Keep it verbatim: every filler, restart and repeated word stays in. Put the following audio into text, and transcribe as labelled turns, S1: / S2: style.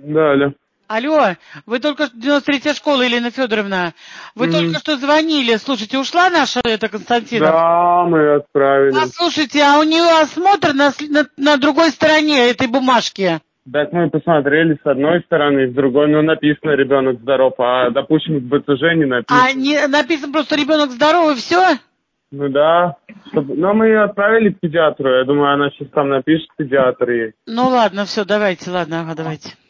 S1: Да, алло.
S2: Алло, вы только что, девяносто третья школа, Елена Федоровна, вы
S1: Мгм.
S2: только что звонили. Слушайте, ушла наша, это, Константинов?
S1: Да, мы отправили.
S2: Послушайте, а у нее осмотр на, с- на, на другой стороне этой бумажки.
S1: Так мы посмотрели с одной стороны, с другой, ну, написано «ребенок здоров», а, допустим, в БЦЖ не написано.
S2: А не, написано просто ребенок здоровый, все?
S1: Ну да. Чтоб- Но мы ее отправили к педиатру, я думаю, она сейчас там напишет педиатр ей.
S2: Ну ладно, все, давайте, ладно, ага, давайте.